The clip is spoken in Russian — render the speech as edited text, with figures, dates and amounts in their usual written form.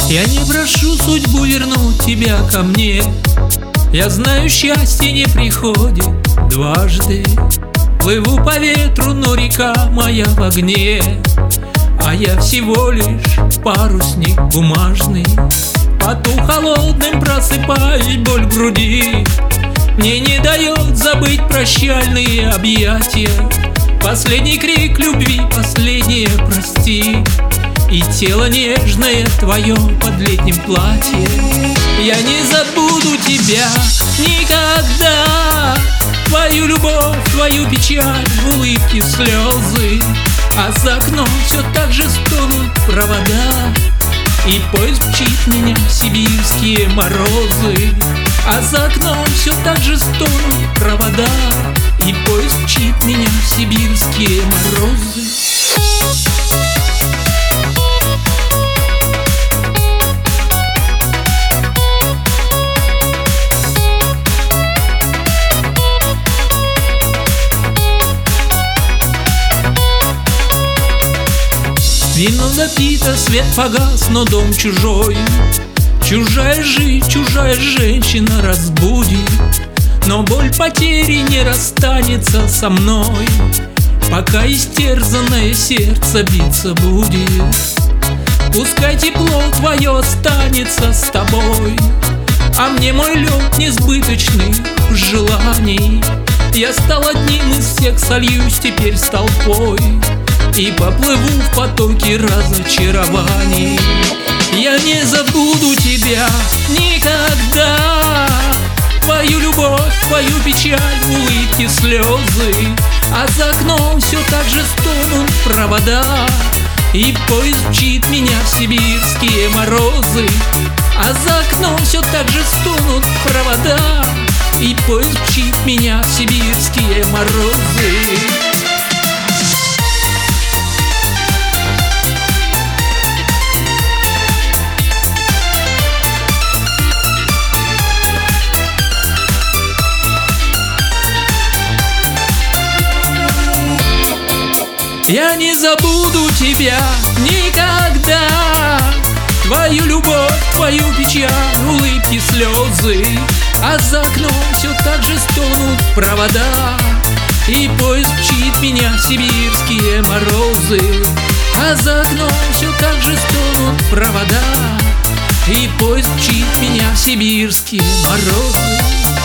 Я не прошу судьбу вернуть тебя ко мне. Я знаю, счастье не приходит дважды. Плыву по ветру, но река моя в огне, а я всего лишь парусник бумажный. Поту холодным просыпаюсь, боль в груди мне не дает забыть прощальные объятия. Последний крик любви, последнее прости, и тело нежное твое под летним платье. Я не забуду тебя никогда, твою любовь, твою печаль, улыбки, слезы. А за окном все так же стонут провода, и поезд мчит меня в сибирские морозы. А за окном все так же стонут провода, и поезд мчит меня в сибирские морозы. Вино допито, свет погас, но дом чужой. Чужая жизнь, чужая женщина разбудит, но боль потери не расстанется со мной, пока истерзанное сердце биться будет. Пускай тепло твое останется с тобой, а мне мой лед несбыточных желаний. Я стал одним из всех, сольюсь теперь с толпой и поплыву в потоке разочарований. Я не забуду тебя никогда, твою любовь, твою печаль, улыбки, слезы. А за окном все так же стонут провода, и поезд мчит меня в сибирские морозы. А за окном все так же стонут провода, и поезд мчит меня в сибирские морозы. Я не забуду тебя никогда, твою любовь, твою печаль, улыбки, слезы. А за окном все так же стонут провода, и поезд мчит меня в сибирские морозы. А за окном все так же стонут провода, и поезд мчит меня в сибирские морозы.